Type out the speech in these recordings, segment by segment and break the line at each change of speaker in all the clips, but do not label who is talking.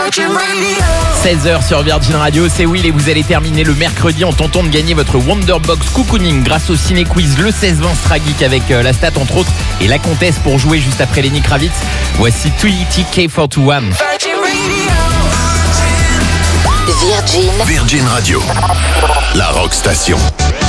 16h sur Virgin Radio, c'est Will et vous allez terminer le mercredi en tentant de gagner votre Wonderbox Cocooning grâce au Ciné Quiz, le 16-20 Strageek avec la stat entre autres et la comtesse pour jouer juste après Lenny Kravitz. Voici TK421.
Virgin Radio, la rock station.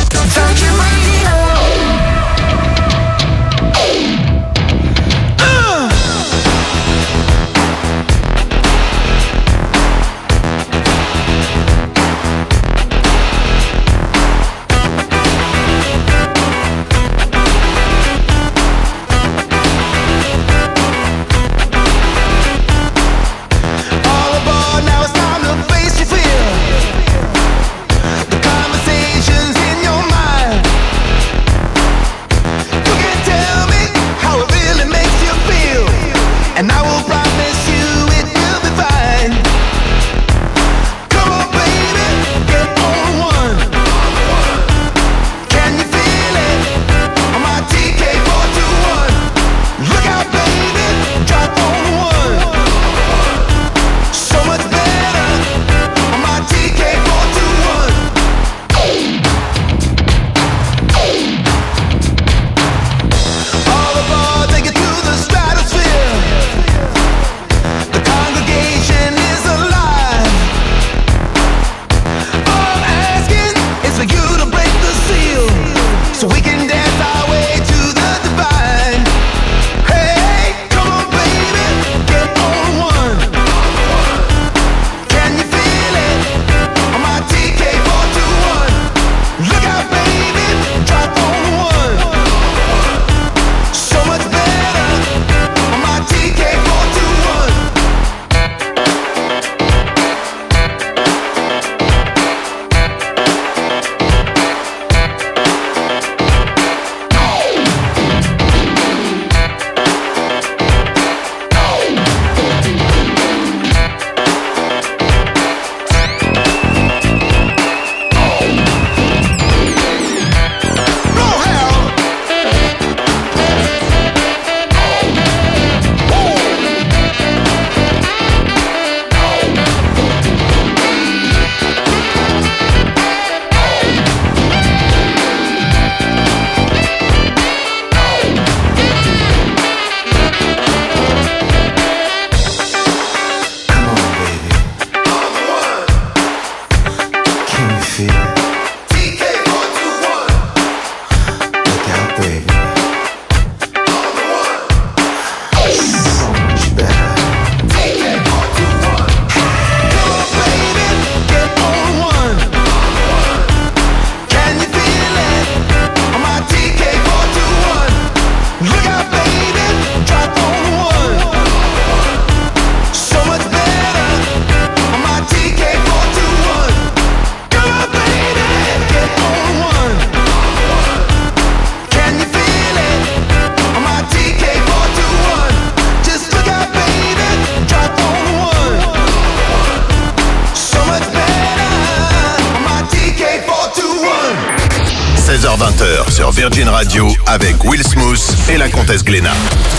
Sur Virgin Radio avec Will Smooth et la comtesse Glenna.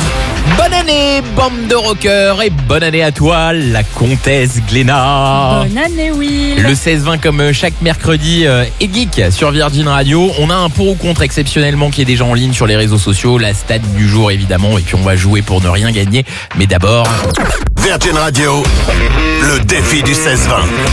Bonne année, bande de rockers, et bonne année à toi, la comtesse Glenna.
Bonne année, Will.
Le 16-20 comme chaque mercredi est geek sur Virgin Radio. On a un pour ou contre exceptionnellement qui est déjà en ligne sur les réseaux sociaux, la stat du jour évidemment, et puis on va jouer pour ne rien gagner. Mais d'abord...
Virgin Radio, le défi du 16-20.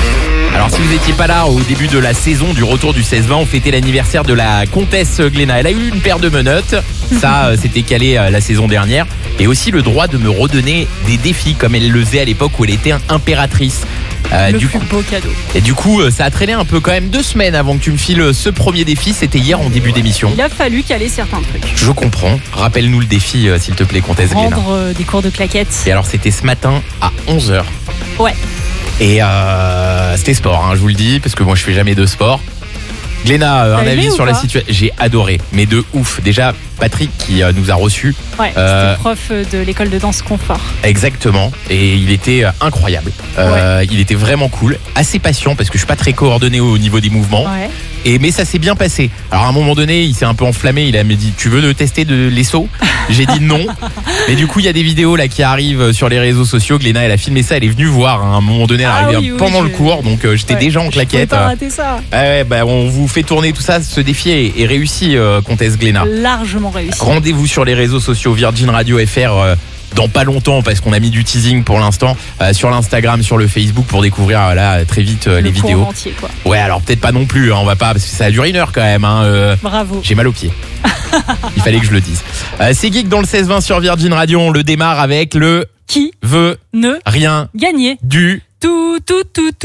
Alors si vous n'étiez pas là au début de la saison du retour du 16-20, on fêtait l'anniversaire de la comtesse Glenna. Elle a eu une paire de menottes, ça c'était calé la saison dernière. Et aussi le droit de me redonner des défis comme elle le faisait à l'époque où elle était impératrice.
Le plus beau cadeau.
Et du coup ça a traîné un peu quand même 2 semaines avant que tu me files ce premier défi. C'était hier en début d'émission.
Il a fallu caler certains trucs.
Je comprends. Rappelle-nous le défi s'il te plaît, comtesse Glenna.
Prendre des cours de claquettes.
Et alors c'était ce matin à 11h.
Ouais.
Et c'était sport, hein, je vous le dis, parce que moi je fais jamais de sport. Glenna, un avis sur la situation? J'ai adoré, mais de ouf. Déjà, Patrick qui nous a reçus.
Ouais, c'était prof de l'école de danse Confort.
Exactement, et il était incroyable. Il était vraiment cool, assez patient parce que je suis pas très coordonné au niveau des mouvements.
Ouais.
Mais ça s'est bien passé. Alors à un moment donné, il s'est un peu enflammé. Il m'a dit, tu veux tester les sauts? J'ai dit non. Mais du coup, il y a des vidéos là qui arrivent sur les réseaux sociaux. Gléna, elle a filmé ça. Elle est venue voir à un moment donné. Elle est arrivée pendant le cours. Donc j'étais déjà en claquette.
Je pouvais pas rater ça.
On vous fait tourner tout ça. Ce défi est réussi, comtesse Gléna.
Largement réussi.
Rendez-vous sur les réseaux sociaux Virgin Radio FR. Dans pas longtemps, parce qu'on a mis du teasing pour l'instant sur l'Instagram, sur le Facebook, pour découvrir très vite les vidéos.
Entier, quoi.
Ouais, alors peut-être pas non plus, on va pas, parce que ça a duré 1 heure quand même.
Bravo.
J'ai mal aux pieds. Il fallait que je le dise. C'est Geek dans le 16-20 sur Virgin Radio. On le démarre avec le
qui
veut
ne
rien
gagner
du
tout. Tu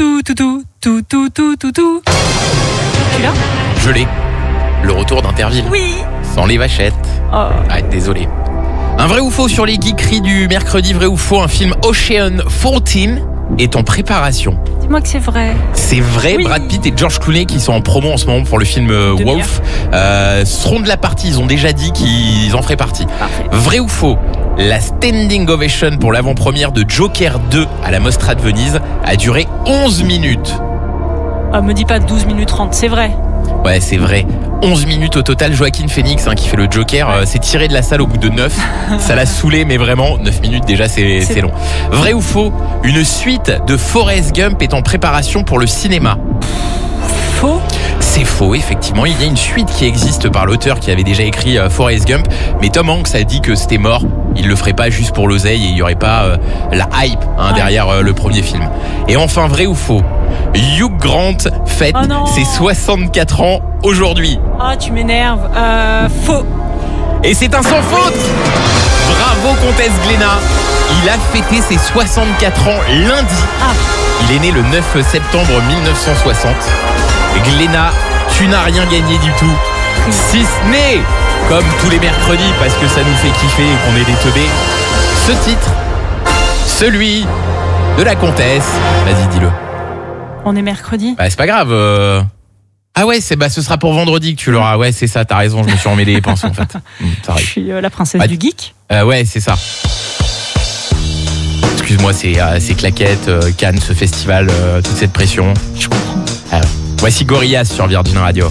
l'as?
Je l'ai. Le retour d'Interville.
Oui.
Sans les vachettes.
Oh.
Désolé. Un vrai ou faux sur les geekeries du mercredi, vrai ou faux, un film Ocean 14 est en préparation.
Dis-moi que c'est vrai.
C'est vrai, oui. Brad Pitt et George Clooney, qui sont en promo en ce moment pour le film Wolf, seront de la partie. Ils ont déjà dit qu'ils en feraient partie.
Parfait.
Vrai ou faux, la standing ovation pour l'avant-première de Joker 2 à la Mostra de Venise a duré 11 minutes.
Me dis pas 12 minutes 30, c'est vrai.
Ouais, c'est vrai. 11 minutes au total. Joaquin Phoenix, qui fait le Joker, s'est tiré de la salle au bout de 9. Ça l'a saoulé, mais vraiment, 9 minutes déjà, c'est long. Vrai ou faux, une suite de Forrest Gump est en préparation pour le cinéma.
Faux.
C'est faux, effectivement. Il y a une suite qui existe par l'auteur qui avait déjà écrit Forrest Gump. Mais Tom Hanks a dit que c'était mort. Il le ferait pas juste pour l'oseille et il y aurait pas la hype derrière le premier film. Et enfin, vrai ou faux, Hugh Grant fête ses 64 ans aujourd'hui.
Ah, tu m'énerves. Faux.
Et c'est un sans faute. Bravo, comtesse Gléna. Il a fêté ses 64 ans lundi. Il est né le 9 septembre 1960. Gléna, tu n'as rien gagné du tout. Si ce n'est, comme tous les mercredis, parce que ça nous fait kiffer et qu'on est des teubés, ce titre, celui de la comtesse. Vas-y, dis-le.
On est mercredi.
C'est pas grave. Ah ouais, ce sera pour vendredi que tu l'auras. Ouais, c'est ça, t'as raison, je me suis emmêlé les pinceaux en fait.
Je suis la princesse du geek.
Ouais, c'est ça. Excuse-moi, c'est claquettes, Cannes, ce festival, toute cette pression.
Je comprends.
Voici Gorillaz sur Virgin Radio.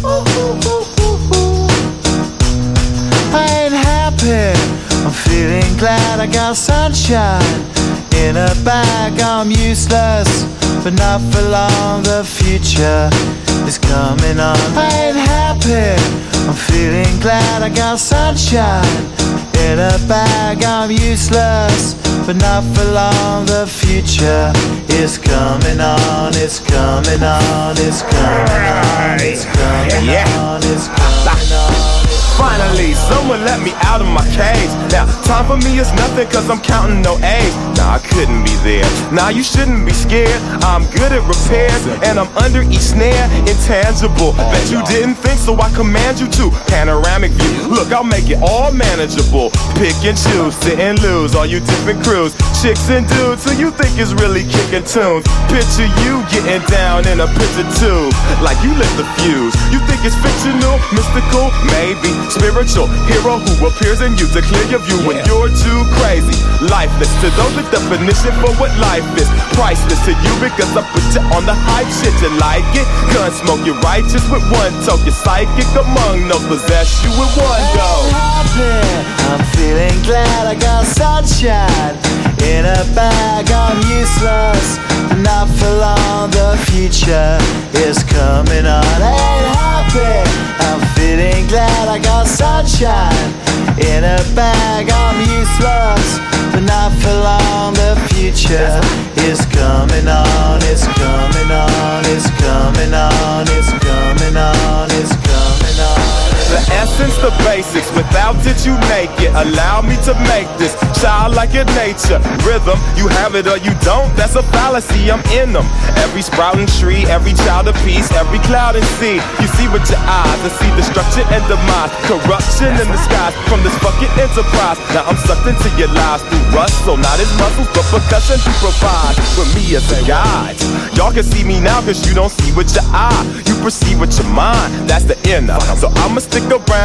I ain't happy, I'm feeling glad I got sunshine in a bag. I'm useless, but not for long. The future is coming on. I ain't happy, I'm feeling glad I got sunshine in a bag. I'm useless, but not for long. The future is coming on. It's coming on. It's coming on. It's coming on. It's coming on.
Finally, someone let me out of my cage. Now, time for me is nothing cause I'm counting no A's. Nah, I couldn't be there. Nah, you shouldn't be scared. I'm good at repairs and I'm under each snare. Intangible. Bet you didn't think so I command you to. Panoramic view. Look, I'll make it all manageable. Pick and choose, sit and lose. All you different crews. Chicks and dudes who you think is really kicking tunes. Picture you getting down in a picture tube. Like you lit the fuse. You think it's fictional, mystical, maybe. Spiritual hero who appears in you to clear your view when you're too crazy. Lifeless to those, the definition for what life is. Priceless to you because I put you on the hype shit. You like it? Gun smoke, you're righteous with one toke. You're psychic among those, possess you with one go.
I'm feeling glad I got sunshine in a bag. I'm useless, not for long. The future is coming on. Ain't happy, I'm feeling glad I got sunshine in a bag. I'm useless, but not for long. The future is coming on. It's coming on. It's coming on. It's coming on. It's coming on.
The essence, the basics, without it you make it. Allow me to make this childlike in nature. Rhythm, you have it or you don't, that's a fallacy, I'm in them. Every sprouting tree, every child of peace, every cloud and sea. You see with your eyes and see destruction and demise. Corruption in the skies from this fucking enterprise. Now I'm sucked into your lives through rust, so not as muscles, but percussion to provide with me as a guide. Y'all can see me now cause you don't see with your eye. You perceive with your mind, that's the inner. So I'ma stick around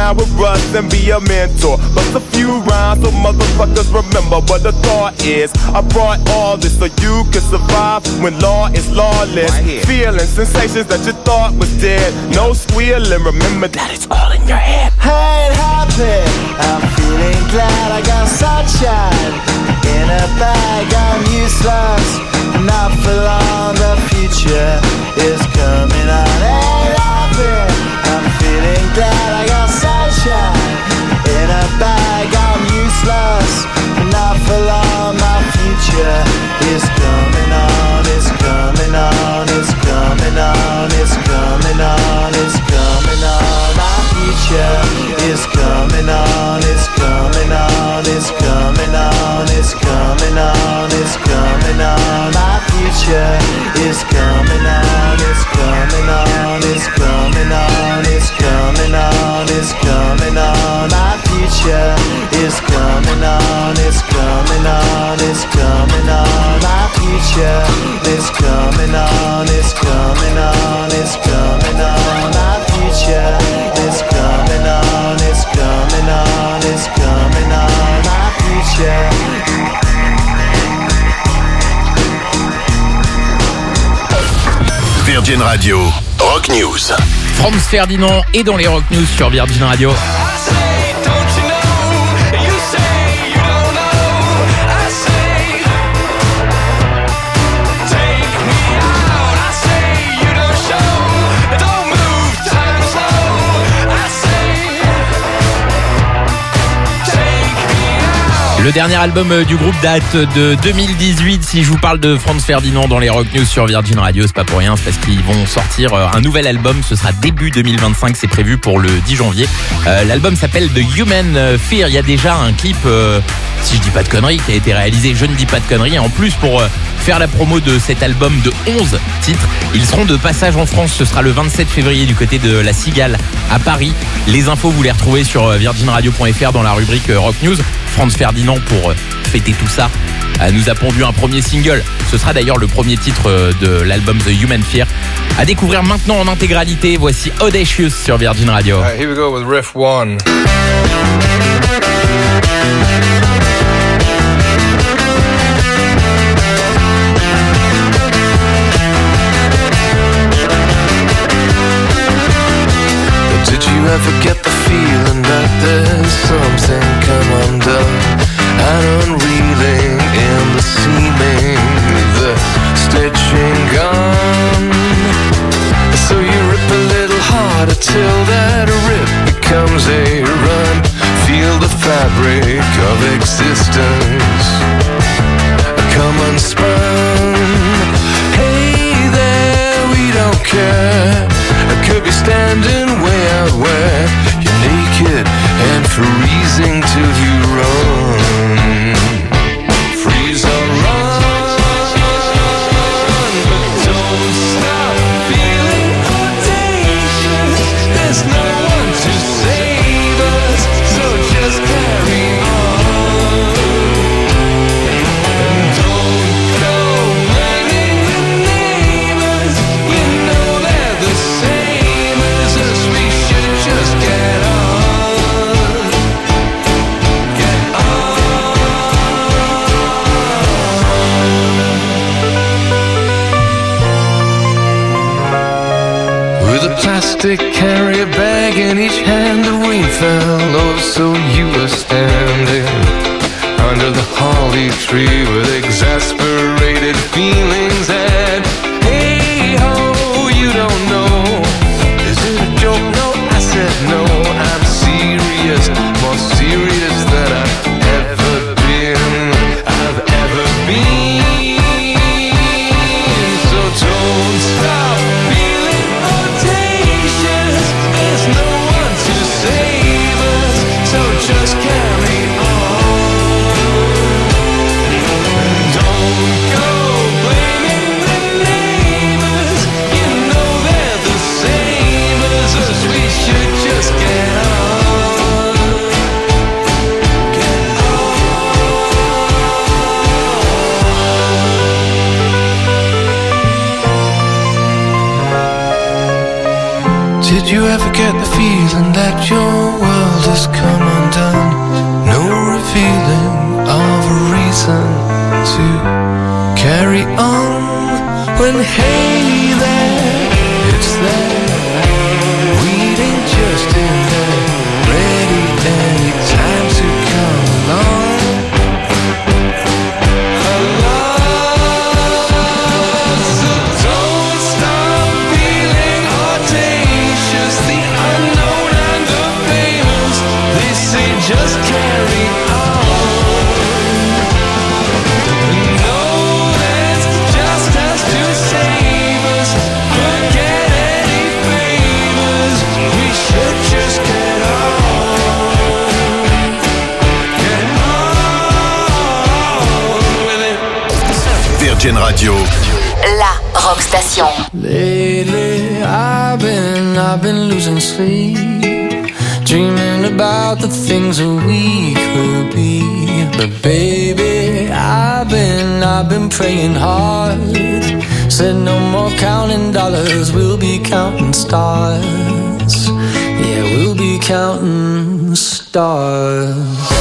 down with Russ and be a mentor. Bust a few rhymes so motherfuckers remember what the thought is. I brought all this so you can survive when law is lawless. Feeling sensations that you thought was dead. No squealing, remember that it's all in your head.
I ain't happy, I'm feeling glad I got sunshine in a bag. I'm useless, not for long, the future is coming on. Ain't happy, I'm feeling glad I got sunshine in a bag. I'm useless, not for long, my future is coming on. It's coming on, it's coming on, it's coming on, it's coming on. My future is coming on, it's coming on, it's coming on, it's coming on, it's coming on. My future is coming on, it's coming on, it's coming on, it's coming on, it's coming on. My future is coming on, it's coming on, it's coming on. My future is coming on, it's coming on, it's coming on. My future is coming on, it's coming on, it's coming on. My future.
Virgin Radio, Rock News.
Franz Ferdinand est dans les Rock News sur Virgin Radio. Le dernier album du groupe date de 2018. Si je vous parle de Franz Ferdinand dans les Rock News sur Virgin Radio, c'est pas pour rien, c'est parce qu'ils vont sortir un nouvel album. Ce sera début 2025, c'est prévu pour le 10 janvier. L'album s'appelle The Human Fear. Il y a déjà un clip, si je dis pas de conneries, qui a été réalisé. Je ne dis pas de conneries. Et en plus, pour faire la promo de cet album de 11 titres, ils seront de passage en France. Ce sera le 27 février du côté de la Cigale à Paris. Les infos, vous les retrouvez sur virginradio.fr dans la rubrique Rock News. Franz Ferdinand, pour fêter tout ça, nous a pondu un premier single. Ce sera d'ailleurs le premier titre de l'album The Human Fear. À découvrir maintenant en intégralité. Voici Audacious sur Virgin Radio.
All right, here we go with riff 1.
Did you ever get the feeling that there's something come undone and unreeling in the seaming, the stitching gone? So you rip a little harder till that rip becomes a run. Feel the fabric of existence come unspun. Hey there, we don't care. I could be standing way out where you're naked and freezing till you run. Freeze or run, but don't stop feeling audacious. There's no one to save us, so just carry on. And don't go blaming the neighbors, you know they're the same as us. We should just get on. Get on. With a plastic carrier bag in each hand, the rain fell, oh, so you were standing under the holly tree with exasperated feelings. And hey ho, you don't know, is it a joke? No, I said no, I'm serious, more serious than I've ever been, I've ever been. So don't stop feeling audacious, there's no one to save us, so just carry on. Don't go blaming the neighbors, you know they're the same as us. We should just get on. Get on. Did you ever get the feeling that your world has come undone. No revealing of a reason to carry on. When hey there, it's there, waiting just in there, ready any time to come along.
Just carry on. No, that's just us to save us. Forget any favors. We should just get on. Get on with it.
Virgin Radio.
La Rock Station.
Lately, I've been losing sleep, dreaming about the things that we could be. But baby, I've been praying hard. Said no more counting dollars, we'll be counting stars. Yeah, we'll be counting stars.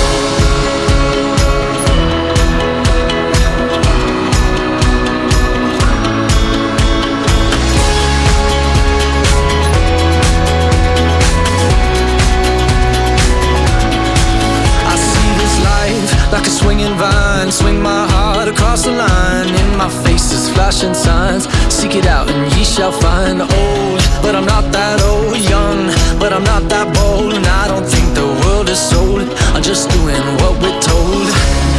Like a swinging vine, swing my heart across the line. In my face is flashing signs. Seek it out and ye shall find. Old, but I'm not that old. Young, but I'm not that bold. And I don't think the world is sold. I'm just doing what we're told.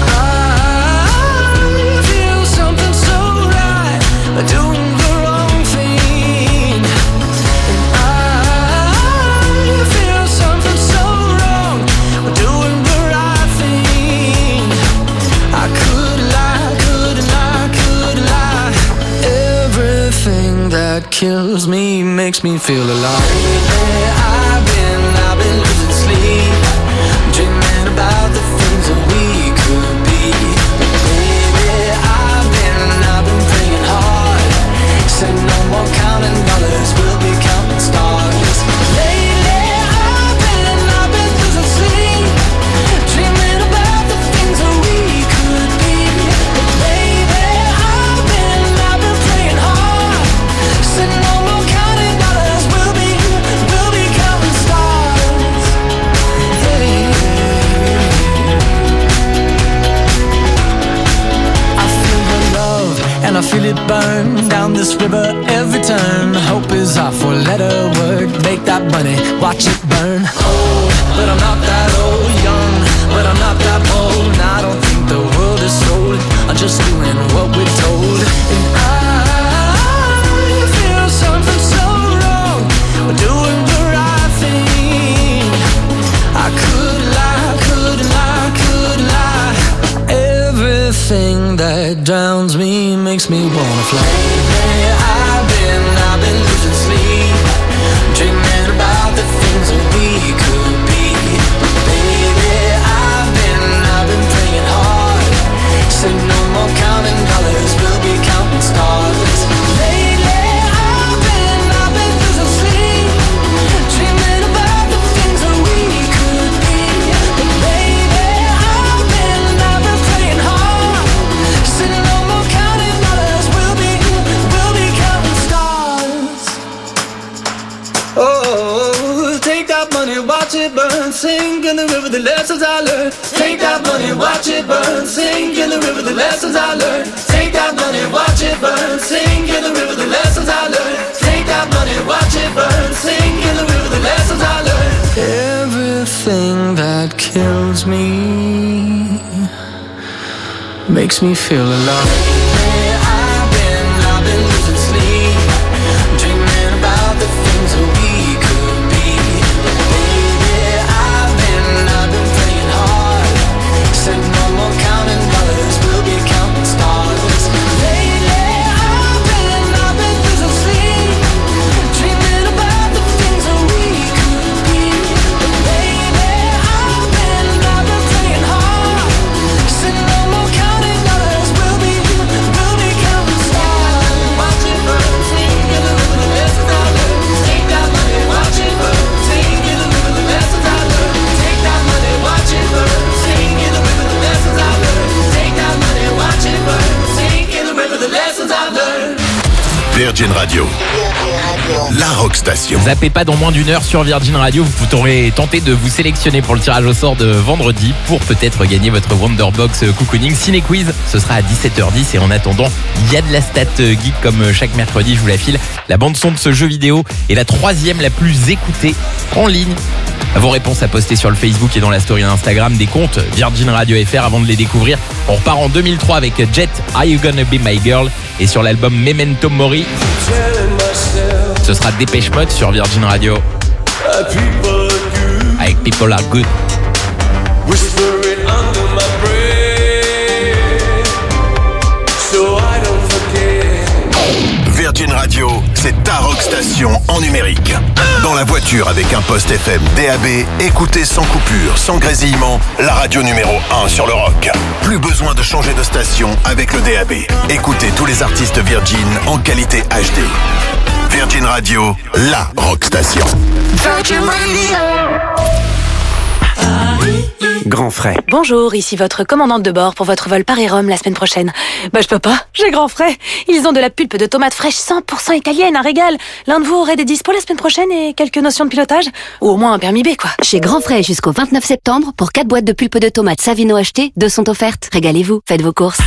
I feel something so right, doing the wrong thing. And I feel something so wrong, doing the right thing. I could lie, couldn't lie, could lie. Everything that kills me makes me feel alive. I've been losing sleep, dreaming about the things that we could be. Baby, I've been praying hard. Said no more counting dollars, we'll be counting stars. Lately, I've been losing sleep, dreaming about the things that we could be. But baby, I've been praying hard. Said no more counting dollars, we'll be counting stars. Hey. I feel the love and I feel it burn down this river every turn. Hope is our four-letter word. Make that money, watch it burn. Old, but I'm not that old. Young, but I'm not that bold. And I don't think the world is sold. I'm just doing what we're told. And I feel something so wrong, we're doing the right thing. I could lie, couldn't lie, could lie. Everything that drowns me makes me wanna fly. I've been losing sleep, dreaming about the things that we could be. Baby, I've been praying hard. Said no more counting dollars, we'll be counting stars. Lately, I've been losing sleep, dreaming about the things that we could be. But baby, I've been praying hard. Said no more counting dollars, we'll be counting stars. Oh, take that money, watch it burn, sink in the river, the lessons I learned. Take that money, watch it burn, sink in the river, the lessons I learned. Take that money, watch it burn, sink in the river, the lessons I learned. Take that money, watch it burn, sink in the river, the lessons I learned. Everything that kills me makes me feel alive. I've been losing sleep, dreaming about the things that we could be. Baby, I've been praying hard. Said no more counting dollars, we'll be counting stars. Lately, I've been losing sleep, dreaming about the things that we could be. But baby, I've been praying hard. Said no more counting dollars, we'll be
lessons I've learned.
Virgin Radio, la rock station.
Zappez pas dans moins d'une heure sur Virgin Radio. Vous aurez tenté de vous sélectionner pour le tirage au sort de vendredi pour peut-être gagner votre Wonderbox Cocooning Ciné Quiz. Ce sera à 17h10 et en attendant, il y a de la stat geek comme chaque mercredi, je vous la file. La bande son de ce jeu vidéo est la 3e la plus écoutée en ligne. Vos réponses à poster sur le Facebook et dans la story Instagram des comptes Virgin Radio FR avant de les découvrir. On repart en 2003 avec Jet, Are You Gonna Be My Girl? Et sur l'album Memento Mori, ce sera Dépêche Mode sur Virgin Radio avec People Are Good.
Whispering under my breath, so I don't forget.
Virgin Radio, c'est ta rock station en numérique. Dans la voiture avec un poste FM DAB, écoutez sans coupure, sans grésillement, la radio numéro 1 sur le rock. Plus besoin de changer de station avec le DAB. Écoutez tous les artistes Virgin en qualité HD. Virgin Radio, la rock station.
Virgin Radio.
Grand frais.
Bonjour, ici votre commandante de bord pour votre vol Paris-Rome la semaine prochaine. Bah je peux pas, j'ai grand frais. Ils ont de la pulpe de tomates fraîches 100% italienne, un régal. L'un de vous aurait des dispos la semaine prochaine et quelques notions de pilotage? Ou au moins un permis B quoi.
Chez Grand Frais jusqu'au 29 septembre, pour 4 boîtes de pulpe de tomates Savino achetées, 2 sont offertes. Régalez-vous, faites vos courses.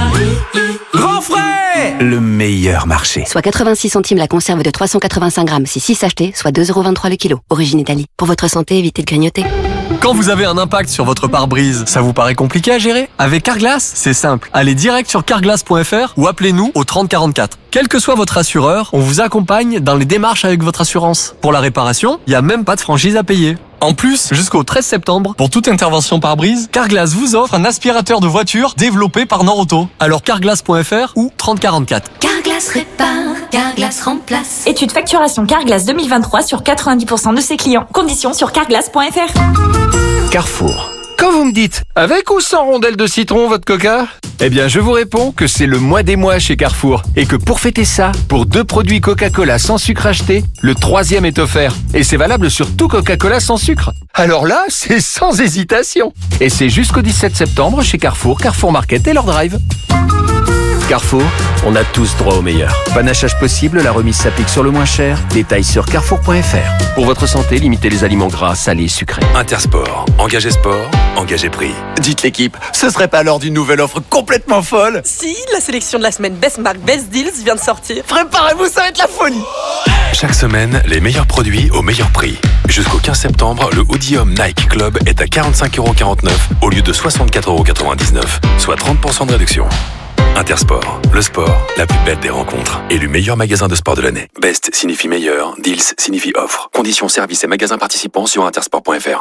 Grand frais, le meilleur marché.
Soit 86 centimes la conserve de 385 grammes, si 6 achetés, soit 2,23€ le kilo. Origine Italie. Pour votre santé, évitez de grignoter.
Quand vous avez un impact sur votre pare-brise, ça vous paraît compliqué à gérer? Avec Carglass, c'est simple. Allez direct sur carglass.fr ou appelez-nous au 3044. Quel que soit votre assureur, on vous accompagne dans les démarches avec votre assurance. Pour la réparation, il n'y a même pas de franchise à payer. En plus, jusqu'au 13 septembre, pour toute intervention pare-brise, Carglass vous offre un aspirateur de voiture développé par Norauto. Alors carglass.fr ou 3044.
Carglass répare, Carglass remplace.
Étude facturation Carglass 2023 sur 90% de ses clients. Conditions sur carglass.fr.
Carrefour. Quand vous me dites, avec ou sans rondelles de citron votre coca? Eh bien, je vous réponds que c'est le mois des mois chez Carrefour. Et que pour fêter ça, pour 2 produits Coca-Cola sans sucre achetés, le 3e est offert. Et c'est valable sur tout Coca-Cola sans sucre. Alors là, c'est sans hésitation. Et c'est jusqu'au 17 septembre chez Carrefour, Carrefour Market et leur drive. Carrefour, on a tous droit au meilleur. Panachage possible, la remise s'applique sur le moins cher. Détails sur carrefour.fr. Pour votre santé, limitez les aliments gras, salés, sucrés.
Intersport, engagez sport, engagez prix.
Dites l'équipe, ce serait pas l'heure d'une nouvelle offre complètement folle?
Si, la sélection de la semaine Best Mark Best Deals vient de sortir.
Préparez-vous, ça va être la folie.
Chaque semaine, les meilleurs produits au meilleur prix. Jusqu'au 15 septembre, le Oodium Nike Club est à 45,49€ au lieu de 64,99€, soit 30% de réduction. Intersport, le sport, la plus belle des rencontres. Élu meilleur magasin de sport de l'année. Best signifie meilleur, deals signifie offre. Conditions, services et magasins participants sur intersport.fr.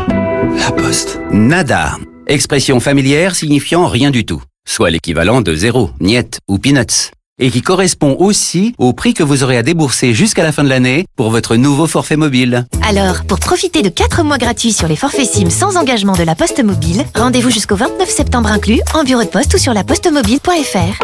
La Poste.
Nada. Expression familière signifiant rien du tout. Soit l'équivalent de zéro, niet ou peanuts. Et qui correspond aussi au prix que vous aurez à débourser jusqu'à la fin de l'année pour votre nouveau forfait mobile.
Alors, pour profiter de 4 mois gratuits sur les forfaits SIM sans engagement de la Poste Mobile, rendez-vous jusqu'au 29 septembre inclus en bureau de poste ou sur lapostemobile.fr.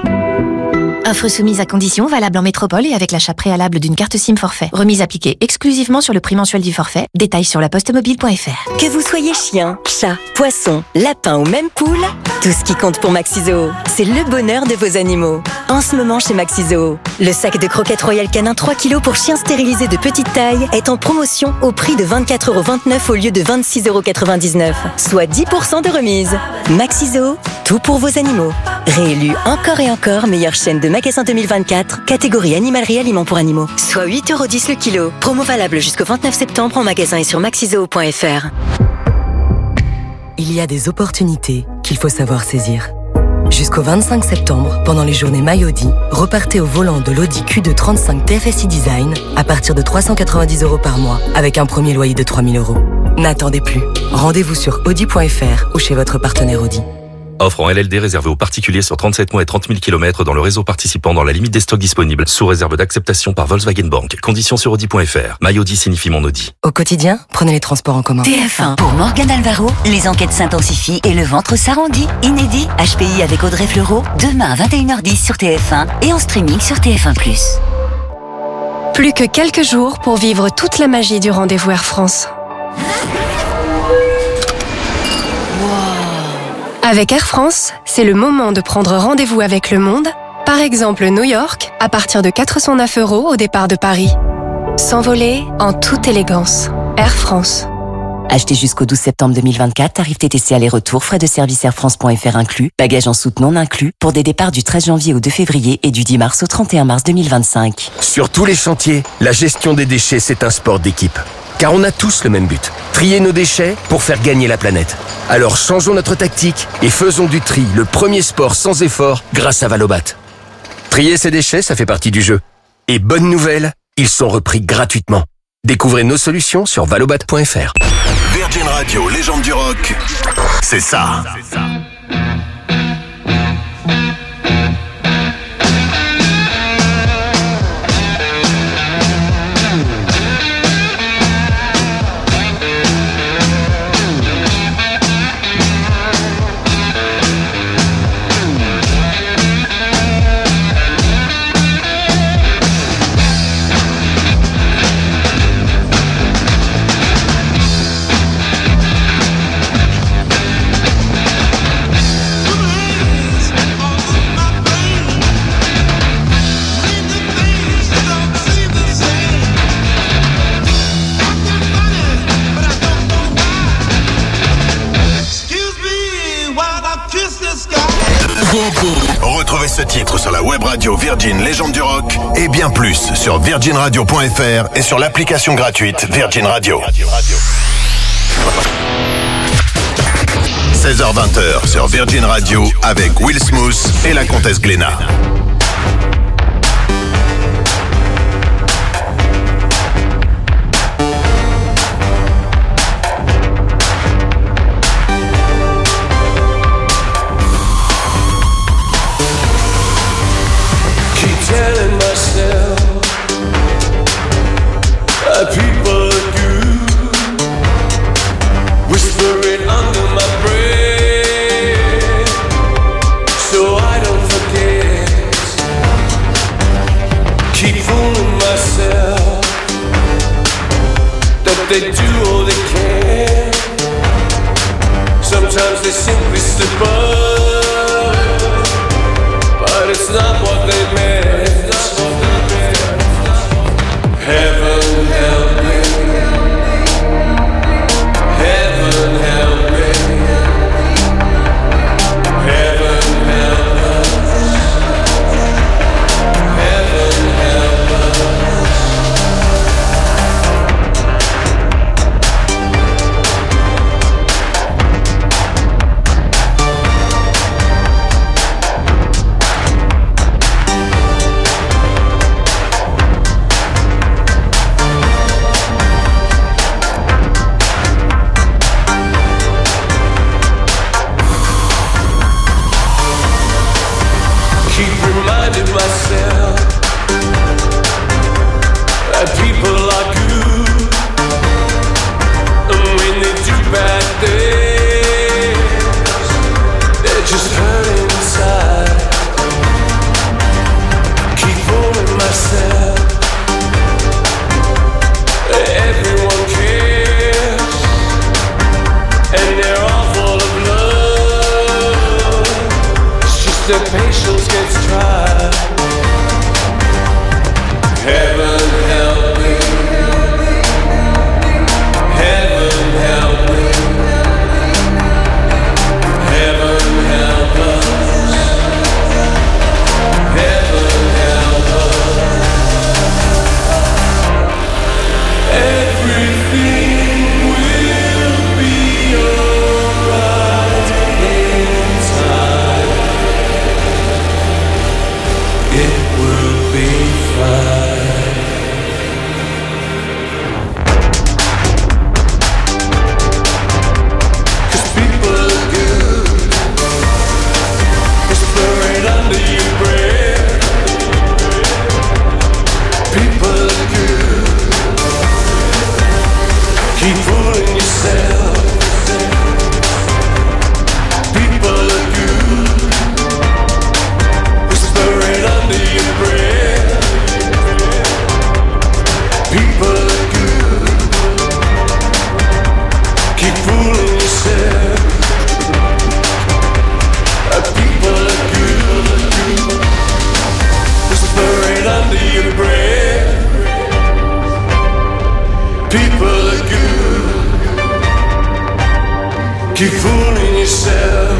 Offre soumise à conditions, valable en métropole et avec l'achat préalable d'une carte SIM forfait. Remise appliquée exclusivement sur le prix mensuel du forfait. Détails sur lapostemobile.fr.
Que vous soyez chien, chat, poisson, lapin ou même poule, tout ce qui compte pour Maxi-Zoo, c'est le bonheur de vos animaux. En ce moment chez Maxi-Zoo, le sac de croquettes Royal Canin 3 kg pour chiens stérilisés de petite taille est en promotion au prix de 24,29€ au lieu de 26,99€, soit 10% de remise. Maxi-Zoo, tout pour vos animaux. Réélu encore et encore meilleure chaîne de magasin 2024, catégorie animalerie aliments pour animaux. Soit 8,10€ le kilo. Promo valable jusqu'au 29 septembre en magasin et sur maxizoo.fr.
Il y a des opportunités qu'il faut savoir saisir. Jusqu'au 25 septembre, pendant les journées MyAudi, repartez au volant de l'Audi Q2 35 TFSI Design à partir de 390€ par mois, avec un premier loyer de 3000€. N'attendez plus. Rendez-vous sur audi.fr ou chez votre partenaire Audi.
Offre en LLD réservée aux particuliers sur 37 mois et 30 000 km dans le réseau participant dans la limite des stocks disponibles, sous réserve d'acceptation par Volkswagen Bank. Conditions sur Audi.fr. MyAudi signifie mon Audi.
Au quotidien, prenez les transports en commun.
TF1. Pour Morgane Alvaro, les enquêtes s'intensifient et le ventre s'arrondit. Inédit, HPI avec Audrey Fleurot, demain à 21h10 sur TF1 et en streaming sur TF1+.
Plus que quelques jours pour vivre toute la magie du rendez-vous Air France. Avec Air France, c'est le moment de prendre rendez-vous avec le monde Par exemple, New York, à partir de 409 € au départ de Paris. S'envoler en toute élégance. Air France.
Achetez jusqu'au 12 septembre 2024, tarif TTC aller-retour, frais de service airfrance.fr inclus, bagages en soute non inclus, pour des départs du 13 janvier au 2 février et du 10 mars au 31 mars 2025.
Sur tous les chantiers, la gestion des déchets, c'est un sport d'équipe. Car on a tous le même but, trier nos déchets pour faire gagner la planète. Alors changeons notre tactique et faisons du tri le premier sport sans effort grâce à Valobat. Trier ses déchets, ça fait partie du jeu. Et bonne nouvelle, ils sont repris gratuitement. Découvrez nos solutions sur valobat.fr.
Virgin Radio, légende du rock, c'est ça. Retrouvez ce titre sur la web radio Virgin Légende du Rock et bien plus sur virginradio.fr et sur l'application gratuite Virgin Radio. 16h-20h sur Virgin Radio avec Will Smooth et la comtesse Glenna.
Telling myself people do, whispering under my breath, so I don't forget. Keep fooling myself that they do all they can. Sometimes they simply slip up, but it's not what they meant. Heaven help me. Heaven help me. Heaven help us. Heaven help us. Reminding myself that people are good, and when they do bad things, they're just hurt inside. Keep fooling myself that everyone cares, and they're all full of love. It's just their patience gets tried. Heaven help me. Heaven help me. Heaven help us. Heaven help us. Everything will be alright in time. It will be fine. People are good. Keep fooling yourself.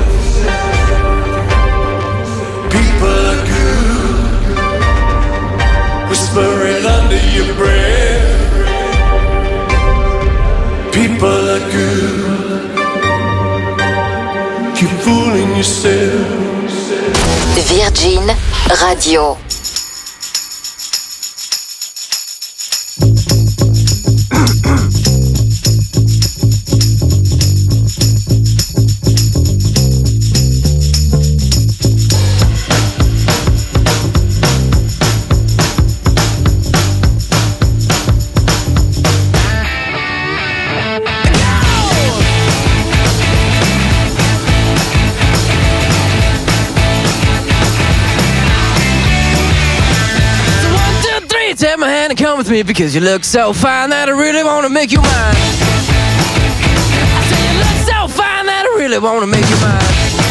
People are good. Whispering under your breath. People are good. Keep fooling yourself.
Virgin Radio.
Take my hand and come with me because you look so fine that I really wanna make you mine. I say you look so fine that I really wanna make you mine.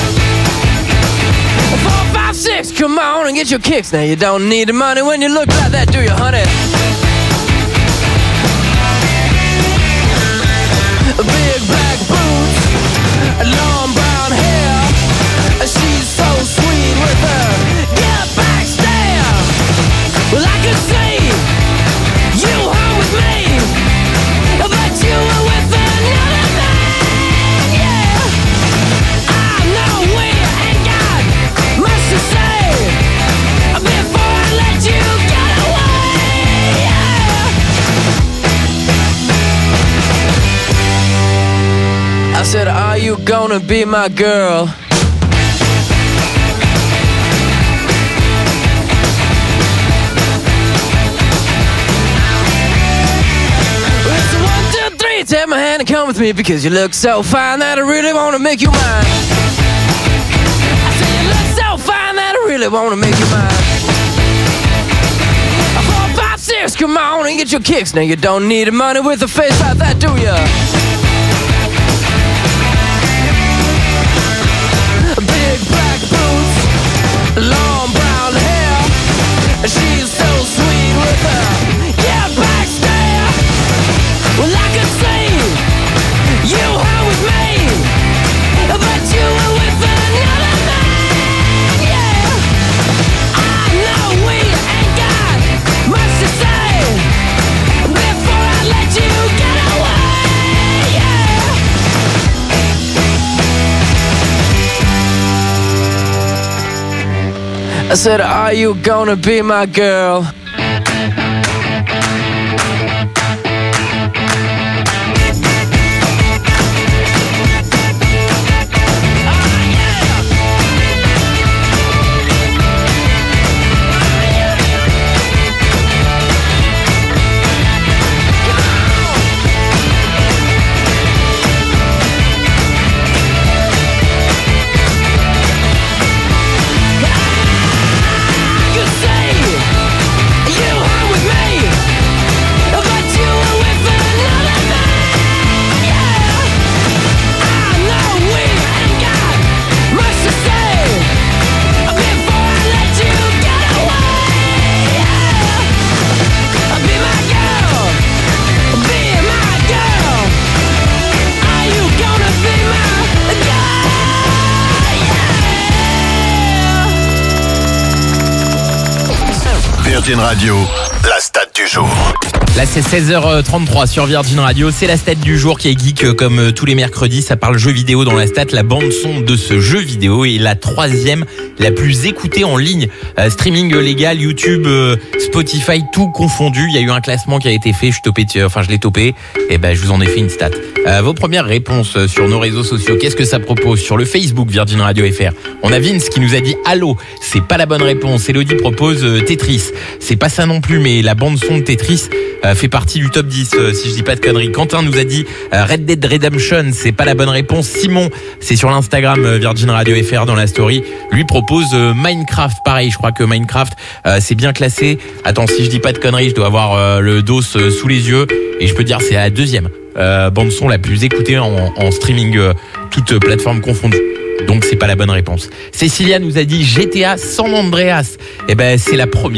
4, 5, 6, come on and get your kicks. Now you don't need the money when you look like that, do you, honey? Big black boots, long brown hair. She's so sweet with her get back stare. Well, I could see you home with me, but you were with another man, yeah. I know we ain't got much to say before I let you get away, yeah. I said, are you gonna be my girl? Take my hand and come with me because you look so fine that I really wanna make you mine. I say you look so fine that I really wanna make you mine. 4, 5, 6, come on and get your kicks. Now you don't need the money with a face like that, do ya? Big black boots, long brown hair. She's so sweet with her get back stare. Well, I could see you home with me, but you were with another man, yeah. I know we ain't got much to say before I let you get away, yeah. I said, are you gonna be my girl?
Virgin Radio, la stat du jour.
Là c'est 16h33 sur Virgin Radio, c'est la stat du jour qui est geek comme tous les mercredis, ça parle jeux vidéo dans la stat, la bande son de ce jeu vidéo est la 3e la plus écoutée en ligne, streaming légal, YouTube, Spotify, tout confondu, il y a eu un classement qui a été fait, je l'ai topé, et ben je vous en ai fait une stat. Vos premières réponses sur nos réseaux sociaux, qu'est-ce que ça propose sur le Facebook Virgin Radio FR? On a Vince qui nous a dit allô, c'est pas la bonne réponse. Elodie propose Tetris, c'est pas ça non plus, mais la bande son de Tetris fait partie du top 10 si je dis pas de conneries. Quentin nous a dit Red Dead Redemption, c'est pas la bonne réponse. Simon, c'est sur l'Instagram Virgin Radio FR dans la story, lui propose Minecraft, pareil, je crois que Minecraft c'est bien classé. Attends, si je dis pas de conneries, je dois avoir le dos sous les yeux et je peux dire c'est la 2e bande son la plus écoutée en streaming, toutes plateformes confondues. Donc c'est pas la bonne réponse. Cécilia nous a dit GTA San Andreas. Eh ben c'est la première.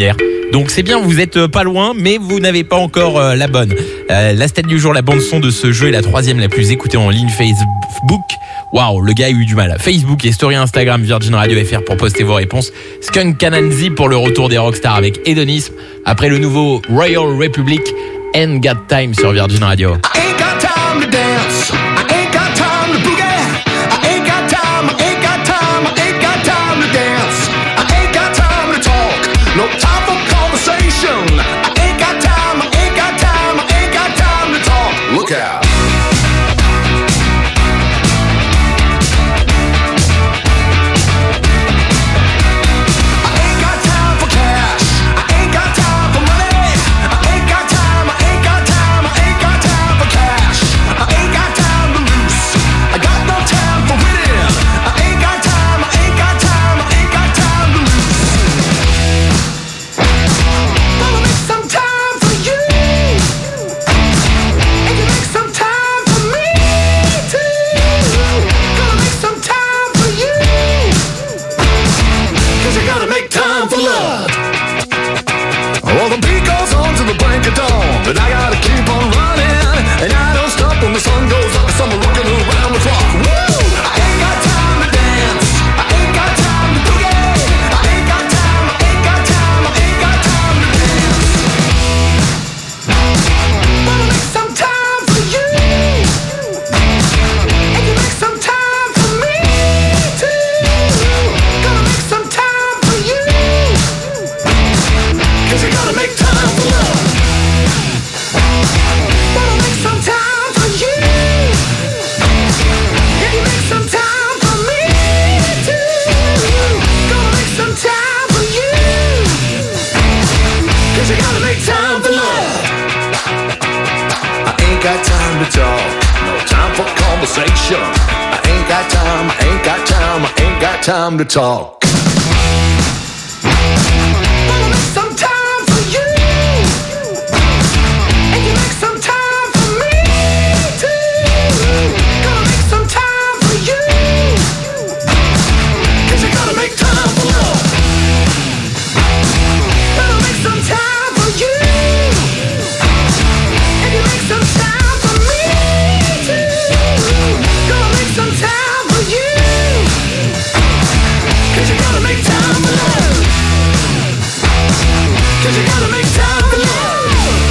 Donc c'est bien, vous êtes pas loin, mais vous n'avez pas encore la bonne. La stat du jour, la bande son de ce jeu est la 3e la plus écoutée en ligne Facebook. Waouh, le gars a eu du mal. Facebook et story Instagram Virgin Radio FR pour poster vos réponses. Skunk Anansi pour le retour des rockstars avec Hédonisme. Après le nouveau Royal Republic, Ain't Got Time sur Virgin Radio.
I ain't got time to dance. I ain't got time to boogie. I ain't got time. I ain't got time. I ain't got time to dance. I ain't got time to talk. No time for conversation. I ain't got time. I ain't got time. I ain't got time to talk. Look out. But I gotta keep on running, and I don't stop when the sun goes up. 'Cause I'm looking around the clock. Woo! I ain't got time to dance. I ain't got time to boogie. I ain't got time. I ain't got time. I ain't got time to dance. Wanna make some time for you, and you make some time for me too. Gonna make some time for you, 'cause you gotta make time for love. Got time to talk, no time for conversation. I ain't got time, I ain't got time, I ain't got time to talk. Wanna make some time for you, and you make some time for me too. Gonna make some time for you, 'cause you gotta make time for love. Gonna make some time for you, and you make some time. Cause you gotta make time for love.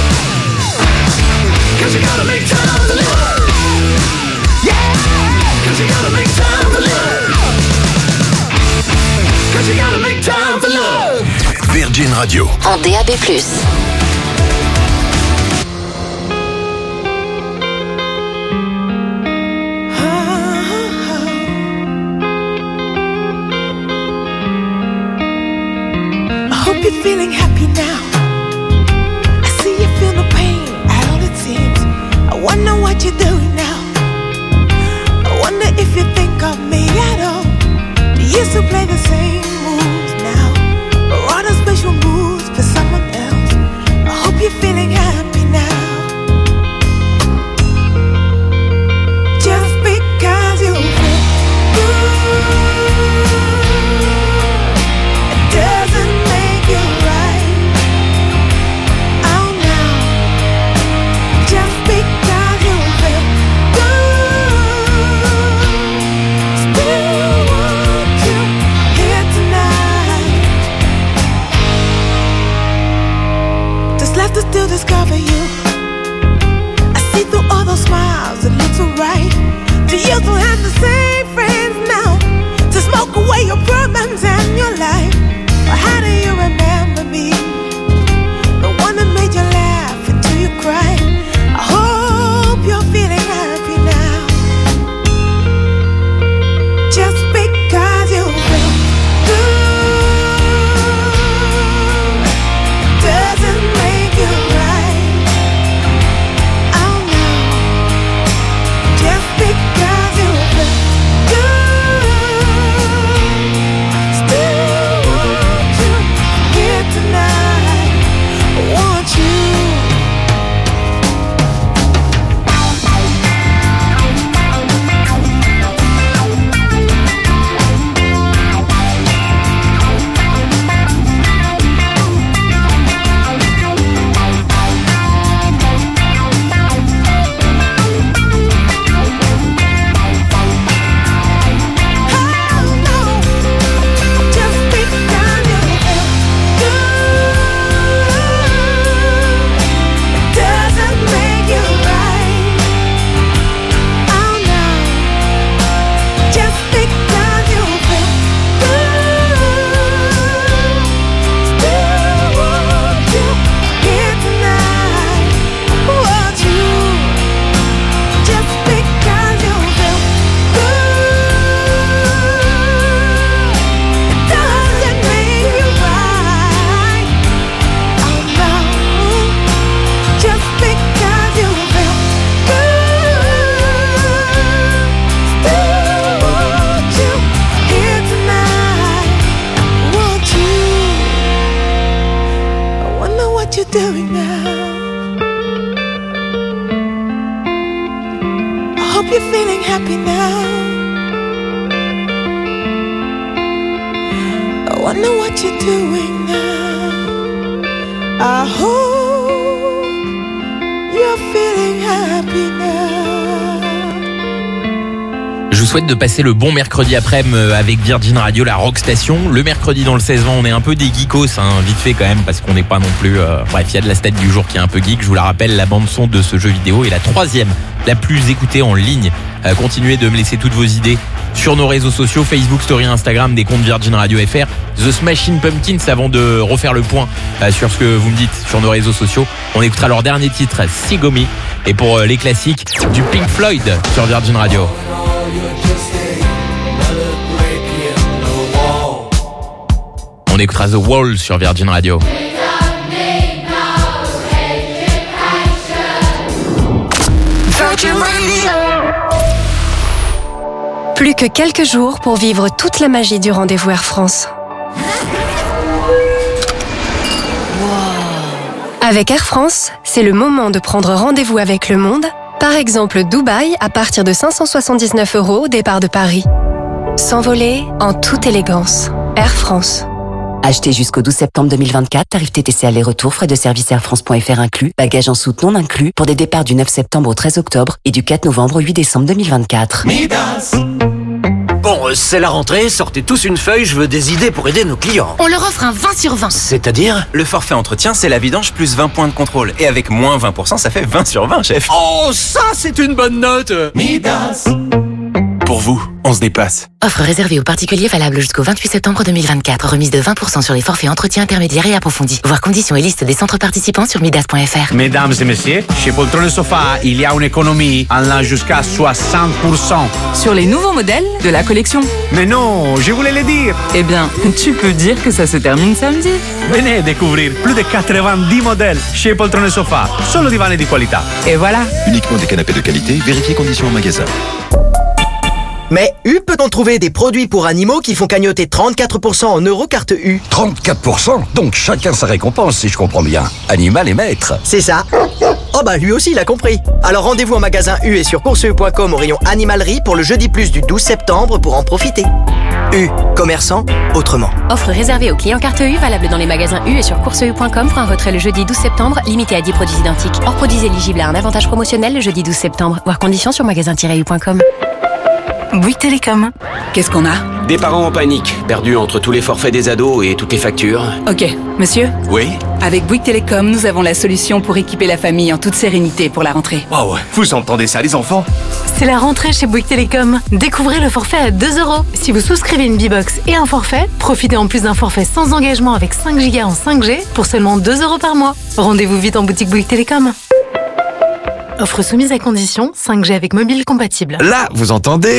Cause you gotta make time for love. Yeah. Cause you gotta make time for love. Cause you gotta make time for love.
Virgin Radio.
En DAB+.
You're feeling happy now. I see you feel no pain at all it seems. I wonder what you're doing now. I wonder if you think of me at all. You used to play the same moves now, or other special moves for someone else. I hope you're feeling happy now. Just because you feel good, it doesn't make you right. Oh no, just because you feel good, still want you here tonight. doing now. I hope you're feeling happy now. I wonder what you're doing now. I hope you're feeling happy now.
Je vous souhaite de passer le bon mercredi après-midi avec Virgin Radio, la Rock Station. Le mercredi dans le 16-20, on est un peu des geekos, vite fait quand même, parce qu'on n'est pas non plus... Bref, il y a de la stat du jour qui est un peu geek. Je vous la rappelle, la bande-son de ce jeu vidéo est la 3e, la plus écoutée en ligne. Continuez de me laisser toutes vos idées sur nos réseaux sociaux, Facebook, Story, Instagram, des comptes Virgin Radio FR, The Smashing Pumpkins, avant de refaire le point sur ce que vous me dites sur nos réseaux sociaux. On écoutera leur dernier titre, Sigomi, et pour les classiques, du Pink Floyd sur Virgin Radio. On écoutera The Wall sur Virgin Radio.
Plus que quelques jours pour vivre toute la magie du rendez-vous Air France. Avec Air France, c'est le moment de prendre rendez-vous avec le monde. Par exemple, Dubaï à partir de 579 € au départ de Paris. S'envoler en toute élégance. Air France.
Acheté jusqu'au 12 septembre 2024, tarif TTC aller-retour, frais de service airfrance.fr inclus, bagages en soute non inclus, pour des départs du 9 septembre au 13 octobre et du 4 novembre au 8 décembre 2024.
Bon, c'est la rentrée, sortez tous une feuille, je veux des idées pour aider nos clients.
On leur offre un 20 sur 20.
C'est-à-dire ?
Le forfait entretien, c'est la vidange plus 20 points de contrôle. Et avec moins 20%, ça fait 20 sur 20, chef.
Oh, ça, c'est une bonne note.
Pour vous, on se dépasse.
Offre réservée aux particuliers valable jusqu'au 28 septembre 2024. Remise de 20% sur les forfaits entretien intermédiaires et approfondis. Voir conditions et liste des centres participants sur midas.fr.
Mesdames et messieurs, chez Poltrone Sofa, il y a une économie allant jusqu'à 60%.
Sur les nouveaux modèles de la collection.
Mais non, je voulais le dire.
Eh bien, tu peux dire que ça se termine samedi.
Venez découvrir plus de 90 modèles chez Poltrone Sofa. Solo divani di qualità.
Et voilà.
Uniquement des canapés de qualité, vérifiez conditions en magasin.
Mais peut-on trouver des produits pour animaux qui font cagnotter 34% en euros carte U?
34%? Donc chacun sa récompense, si je comprends bien. Animal et maître.
C'est ça. Oh bah lui aussi il a compris. Alors rendez-vous en magasin U et sur courseu.com au rayon animalerie pour le jeudi plus du 12 septembre pour en profiter. U, commerçant autrement.
Offre réservée aux clients carte U, valable dans les magasins U et sur courseu.com pour un retrait le jeudi 12 septembre, limité à 10 produits identiques. Hors produits éligibles à un avantage promotionnel le jeudi 12 septembre. Voir conditions sur magasin-u.com.
Bouygues Télécom. Qu'est-ce qu'on a?
Des parents en panique, perdus entre tous les forfaits des ados et toutes les factures.
Ok, monsieur?
Oui?
Avec Bouygues Télécom, nous avons la solution pour équiper la famille en toute sérénité pour la rentrée.
Wow, vous entendez ça les enfants?
C'est la rentrée chez Bouygues Télécom. Découvrez le forfait à 2 €. Si vous souscrivez une B-Box et un forfait, profitez en plus d'un forfait sans engagement avec 5 Go en 5G pour seulement 2 € par mois. Rendez-vous vite en boutique Bouygues Télécom. Offre soumise à condition, 5G avec mobile compatible.
Là, vous entendez?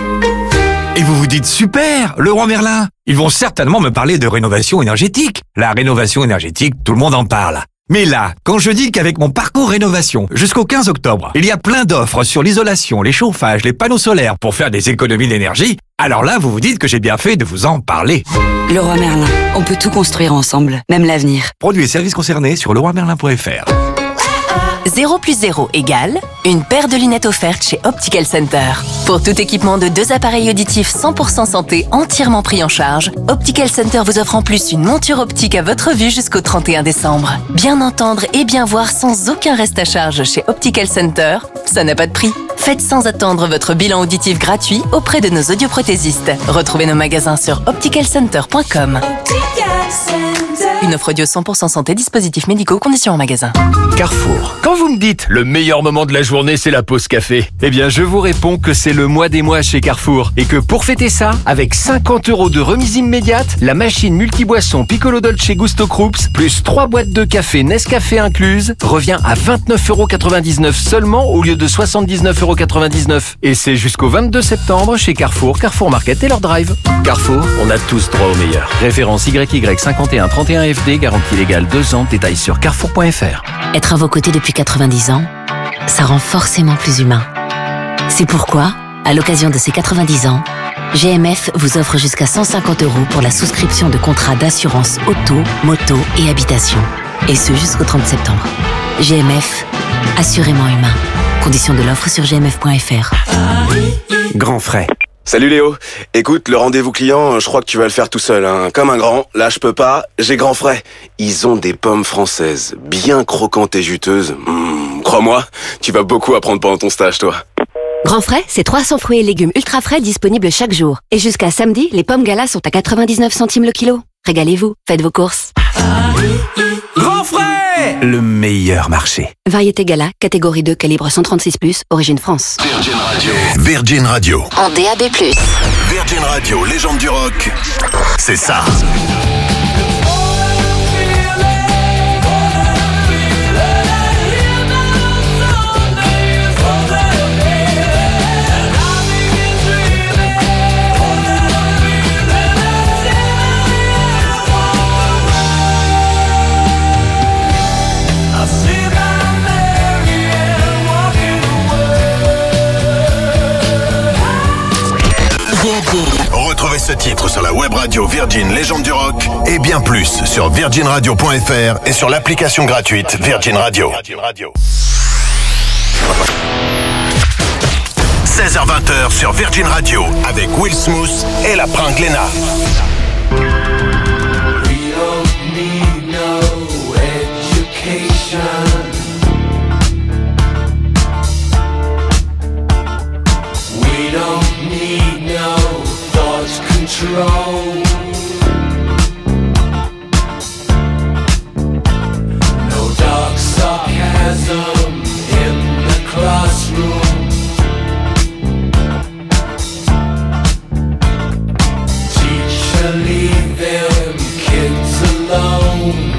Et vous vous dites super, Leroy Merlin. Ils vont certainement me parler de rénovation énergétique. La rénovation énergétique, tout le monde en parle. Mais là, quand je dis qu'avec mon parcours rénovation, jusqu'au 15 octobre, il y a plein d'offres sur l'isolation, les chauffages, les panneaux solaires pour faire des économies d'énergie, alors là, vous vous dites que j'ai bien fait de vous en parler.
Leroy Merlin, on peut tout construire ensemble, même l'avenir.
Produits et services concernés sur leroymerlin.fr.
0 + 0 = une paire de lunettes offerte chez Optical Center. Pour tout équipement de 2 appareils auditifs 100% santé entièrement pris en charge, Optical Center vous offre en plus une monture optique à votre vue jusqu'au 31 décembre. Bien entendre et bien voir sans aucun reste à charge chez Optical Center, ça n'a pas de prix. Faites sans attendre votre bilan auditif gratuit auprès de nos audioprothésistes. Retrouvez nos magasins sur opticalcenter.com. Une offre audio 100% santé, dispositifs médicaux, conditions en magasin.
Carrefour. Quand vous me dites le meilleur moment de la journée, c'est la pause café, eh bien je vous réponds que c'est le mois des mois chez Carrefour. Et que pour fêter ça, avec 50 € de remise immédiate, la machine multiboisson Piccolo Dolce Gusto Krups, plus 3 boîtes de café Nescafé incluses, revient à 29,99 € seulement au lieu de 79,99 €. Et c'est jusqu'au 22 septembre chez Carrefour, Carrefour Market et leur drive. Carrefour, on a tous droit au meilleur. Référence YY5131FD, garantie légale 2 ans, détails sur carrefour.fr.
Être à vos côtés depuis 90 ans, ça rend forcément plus humain. C'est pourquoi, à l'occasion de ces 90 ans, GMF vous offre jusqu'à 150 € pour la souscription de contrats d'assurance auto, moto et habitation. Et ce jusqu'au 30 septembre. GMF, assurément humain. Conditions de l'offre sur gmf.fr.
Grand frais. Salut Léo. Écoute, le rendez-vous client, je crois que tu vas le faire tout seul, hein. Comme un grand. Là, je peux pas. J'ai Grand frais. Ils ont des pommes françaises, bien croquantes et juteuses. Crois-moi, tu vas beaucoup apprendre pendant ton stage, toi.
Grand frais, c'est 300 fruits et légumes ultra frais disponibles chaque jour. Et jusqu'à samedi, les pommes Gala sont à 99 centimes le kilo. Régalez-vous, faites vos courses.
Grand frais, le meilleur marché.
Variété Gala, catégorie 2, calibre 136+, origine France.
Virgin Radio. Virgin Radio.
En DAB+.
Virgin Radio, légende du rock. C'est ça. Retrouvez ce titre sur la web radio Virgin Légende du Rock et bien plus sur virginradio.fr et sur l'application gratuite Virgin Radio. 16h-20h sur Virgin Radio avec Will Smith et la Prince Glénat.
Control. No dark sarcasm in the classroom. Teacher, leave them kids alone.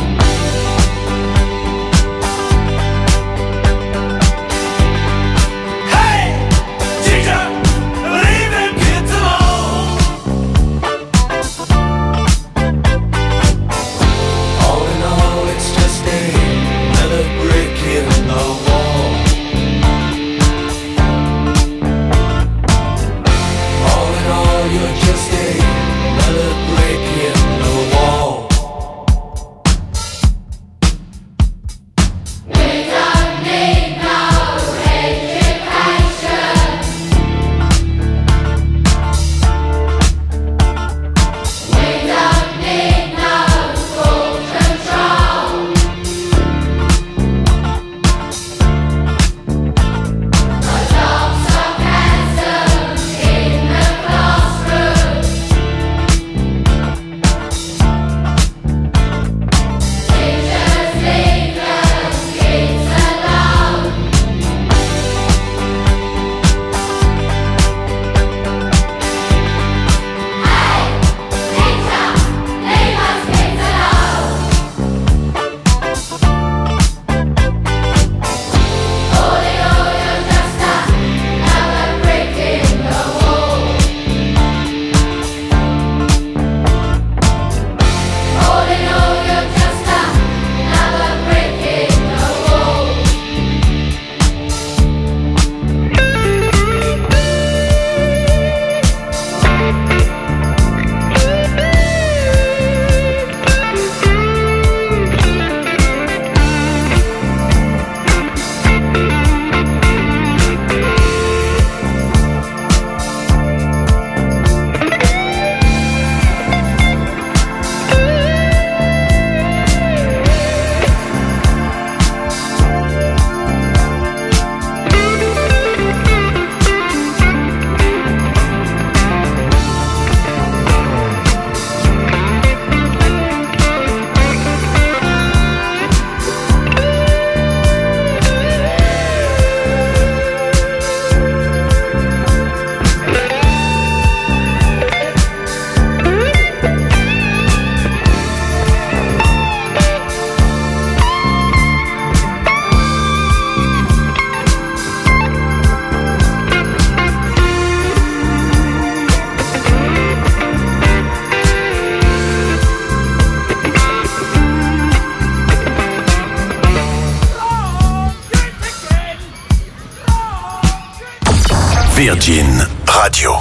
Hey, teacher, leave them kids alone.
Virgin Radio.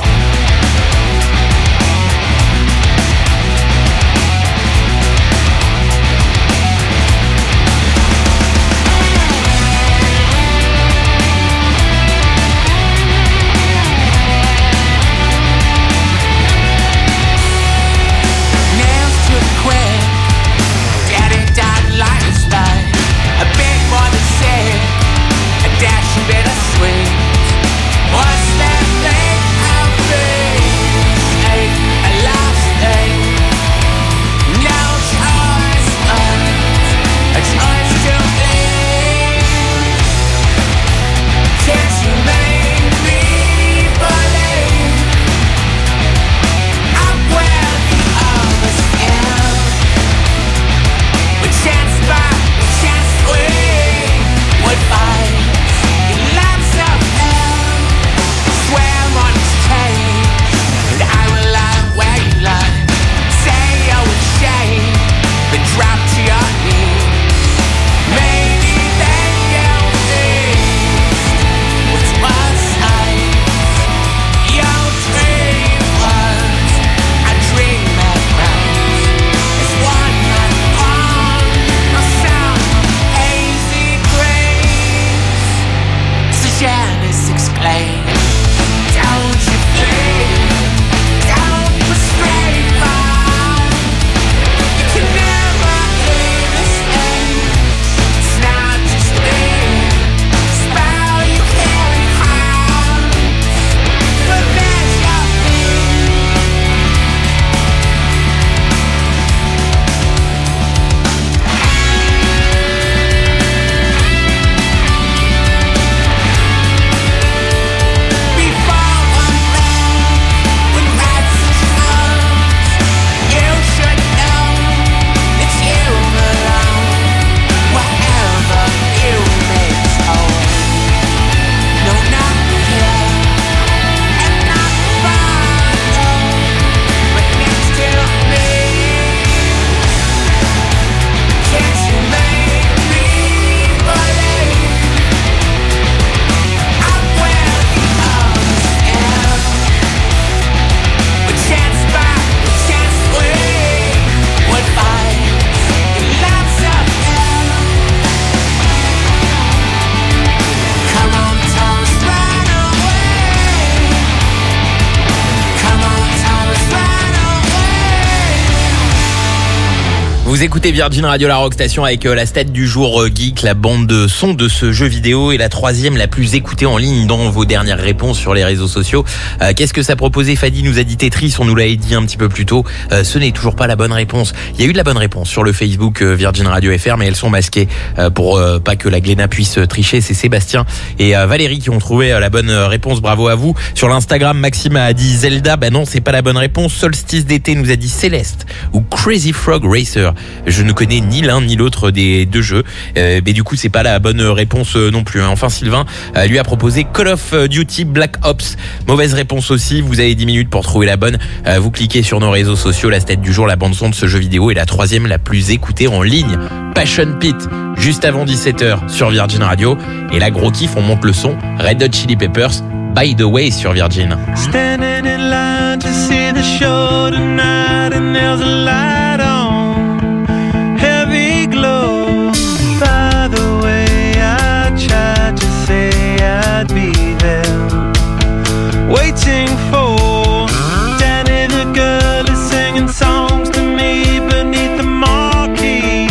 Vous écoutez Virgin Radio, la Rock Station, avec la stat du jour geek, la bande de son de ce jeu vidéo, et la troisième la plus écoutée en ligne dans vos dernières réponses sur les réseaux sociaux. Qu'est-ce que ça proposait? Fadi nous a dit Tetris, on nous l'avait dit un petit peu plus tôt. Ce n'est toujours pas la bonne réponse. Il y a eu de la bonne réponse sur le Facebook Virgin Radio FR, mais elles sont masquées pour pas que la Glénat puisse tricher. C'est Sébastien et Valérie qui ont trouvé la bonne réponse. Bravo à vous. Sur l'Instagram, Maxime a dit Zelda. Bah non, c'est pas la bonne réponse. Solstice d'été nous a dit Céleste ou Crazy Frog Racer. Je ne connais ni l'un ni l'autre des deux jeux, mais du coup c'est pas la bonne réponse non plus. Enfin, Sylvain lui a proposé Call of Duty Black Ops. Mauvaise réponse aussi. Vous avez 10 minutes pour trouver la bonne. Vous cliquez sur nos réseaux sociaux, la stat du jour, la bande son de ce jeu vidéo est la troisième la plus écoutée en ligne. Passion Pit, juste avant 17h sur Virgin Radio. Et là, gros kiff, on monte le son. Red Hot Chili Peppers, By the Way sur Virgin.
Standing in line to see the show tonight, and there's a light on, heavy glow. By the way, I tried to say I'd be there, waiting for Danny the girl is singing songs to me beneath the marquee.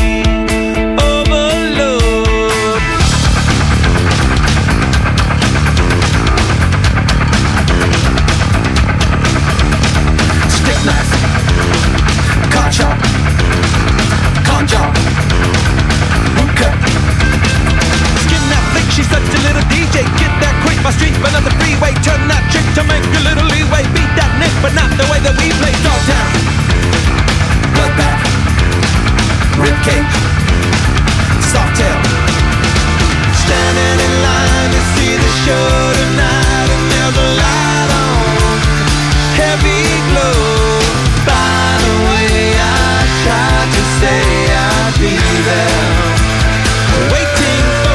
Overload. Stick knife, cut chop, con job, okay. Skin that flick, she's such a little DJ. Get that quick, my street, but not the freeway. Turn that trick to make a little leeway. Beat that nick, but not the way that we play. Dogtown, bloodbath, ribcage, softail. Standing in line to see the show tonight, and there's a light on, heavy glow. By the way, I tried to say I'd be there, waiting for.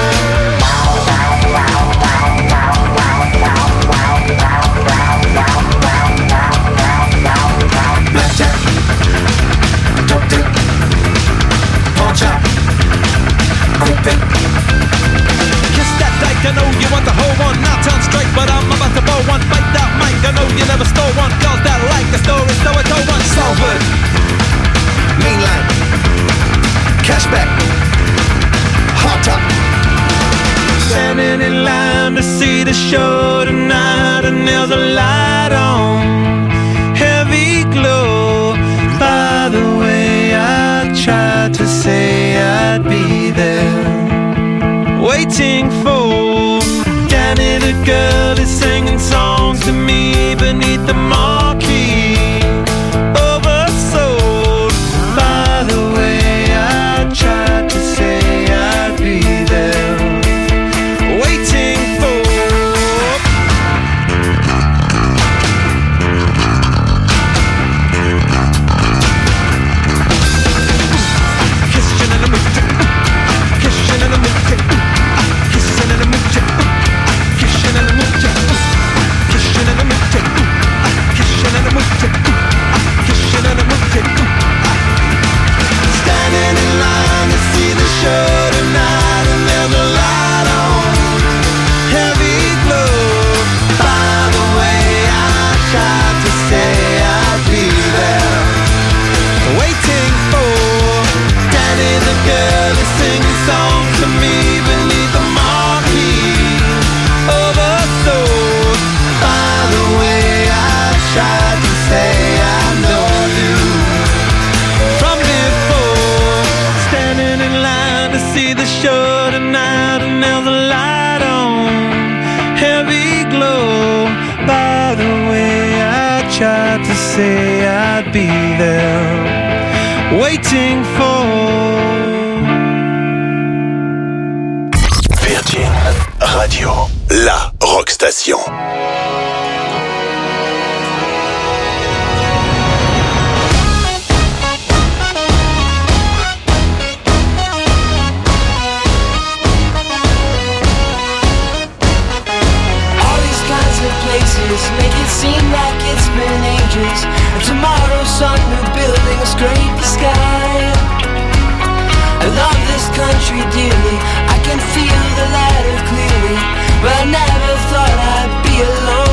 Blackjack, dope dick, pawn chop, quick pick. Kiss that dyke, I know you want the whole one. Not turn straight, but I'm about to blow one. Bite that mic, I know you never stole one. Girls that like the story, so I told one. Salford, mainland, cashback, hot top. Standing in line to see the show tonight, and there's a light on, heavy glow. By the way, I tried to say I'd be there, waiting for Danny the girl is singing songs to me beneath the marquee. Oversold. By the way, I tried to say I'd be there, waiting for. Kissing in the mood, kissing in the mood, kissing in the mood, kissing in the mood, kissing in the mood, kissing in the mood, kissing in the mood. Standing in line to see the show tonight, and there's a light on, heavy glow. By the way, I tried to say I'd be there, waiting for Danny the girl is singing songs to me beneath the marquee. Oversold. By the way, I tried to say I know you from before. Standing in line to see the show tonight, and there's a light on, heavy glow. By the way, I tried to say I'd be there, waiting for.
Virgin Radio, la Rock Station.
All these kinds of places make it seem like it's been ages. And tomorrow's sun, new building, a scrape the sky. I love this country dearly, I can feel the ladder clearly, but I never thought I'd be alone.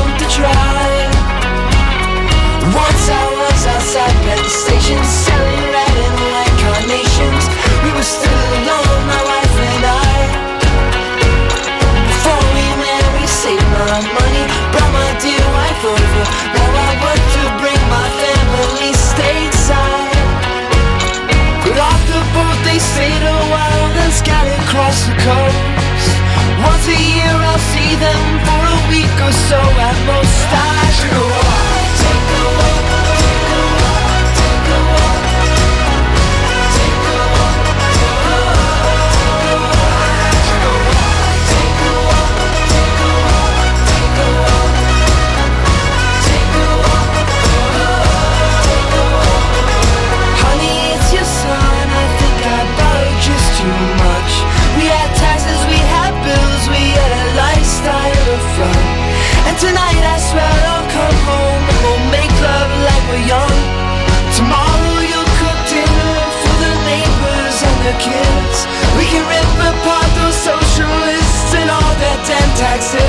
across the coast. Once a year I'll see them for a week or so at most. I should go on. Take a walk, take a walk, take a walk. Take a walk, take a walk, take a walk. I should go on. Take a walk, take a walk, take a walk. Take a walk, take a walk. Honey, it's your son. I think I borrowed just too much. We had taxes, we had bills, we had a lifestyle of fun. And tonight I swear I'll come home and we'll make love like we're young. Tomorrow you'll cook dinner for the neighbors and the kids. We can rip apart those socialists and all their damn taxes.